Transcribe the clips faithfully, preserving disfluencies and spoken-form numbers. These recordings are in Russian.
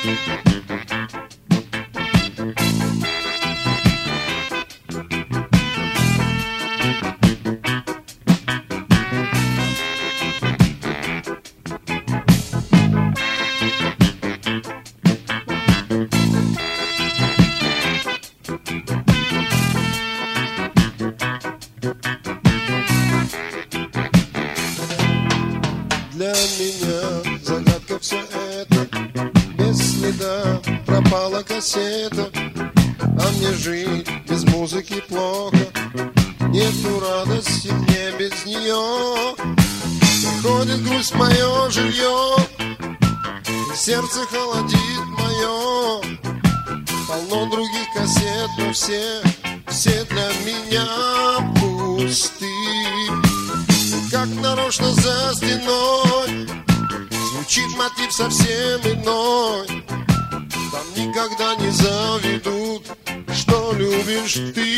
Для меня загадка все это, без следа пропала кассета. А мне жить без музыки плохо, нету радости мне без нее. Приходит грусть в мое жилье, и сердце холодит мое. Полно других кассет, но все, все для меня пусты. Как нарочно за стеной звучит мотив совсем иной. Там никогда не заведут, что любишь ты.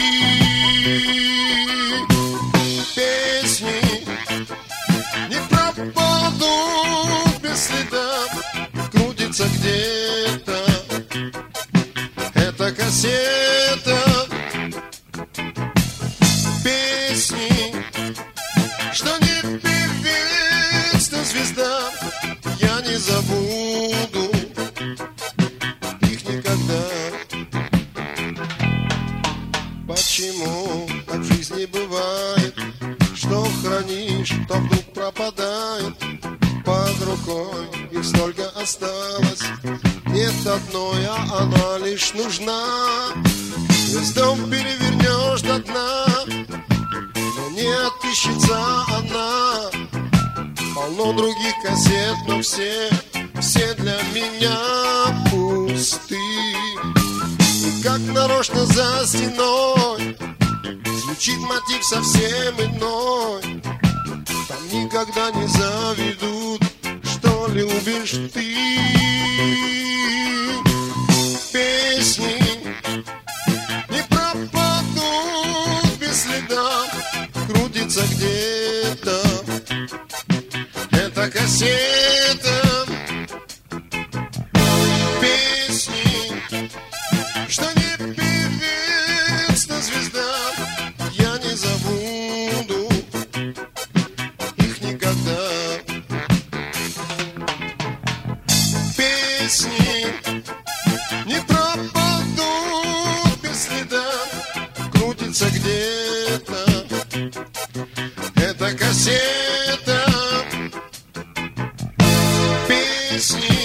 Песни не пропадут без следа, крутится где-то эта кассета. Песни, что не певец, но звезда, я не забуду их никогда. Почему так в жизни бывает, что хранишь, то вдруг пропадает? Под рукой их столько осталось, нет одной, а она лишь нужна. Весь дом перевернешь до дна, но не отыщется она. Полно других кассет, но все, все для меня пусты. И как нарочно за стеной звучит мотив совсем иной. Там никогда не заведут, что любишь ты. Песни не пропадут без следа, крутится где-то эта кассета. Песни, что не певец, но звезда, я не забуду их никогда. Песни не пропадут без следа, крутится где-то эта кассета. Песни